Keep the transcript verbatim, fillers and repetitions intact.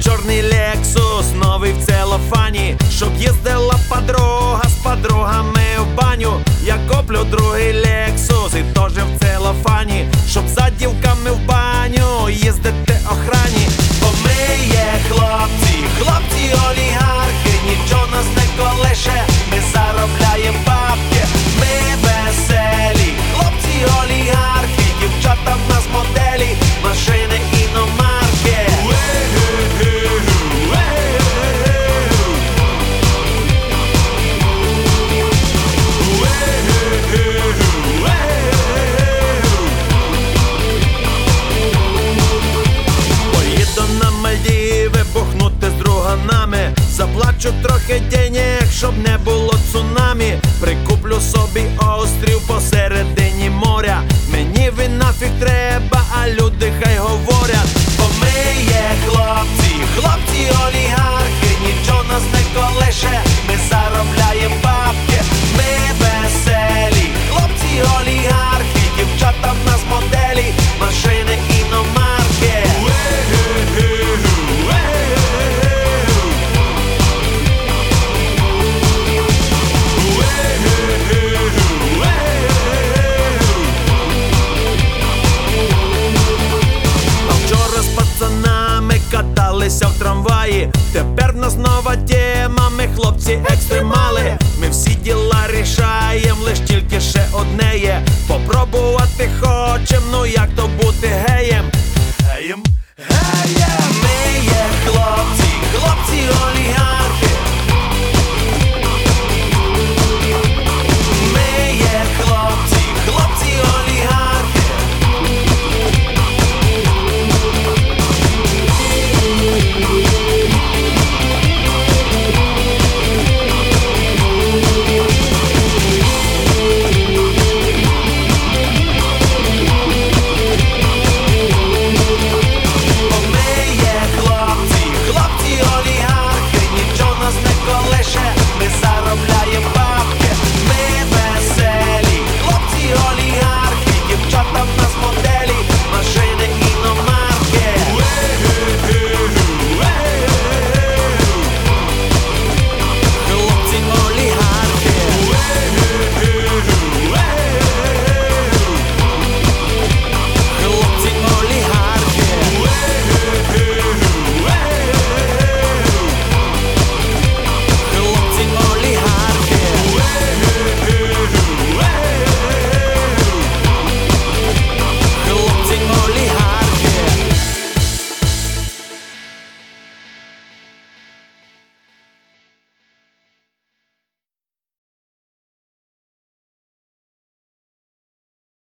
чорний Лексус, новий в целофані, щоб їздила подруга з подругами в баню. Я куплю другий Лексус і теж в целофані, щоб за дівками в баню їздити охрані. Бо ми є хлопці, хлопці олігархи, нічого нас не колише, ми заробляємо бабки. Ми веселі, хлопці олігархи, дівчата в нас моделі, машини іномарки. Поїду на Мальдіви бухнути з друганами, заплачу трохи денег, щоб не було цунамі. Прикуплю собі острів посередині моря. Мені він нафіг треба, а люди хай говорять. Бо ми є хлопці, хлопці олігархи, нічого нас не колише, ми заробляємо бабки. Ми веселі, хлопці олігархи, дівчата в нас моделі, машини іномарки. Каталися в трамваї, тепер в нас нова тема, ми хлопці екстремали. Ми всі діла рішаєм, лиш тільки ще одне є. Попробувати хочем, ну як то бути геєм. Геєм, геєм.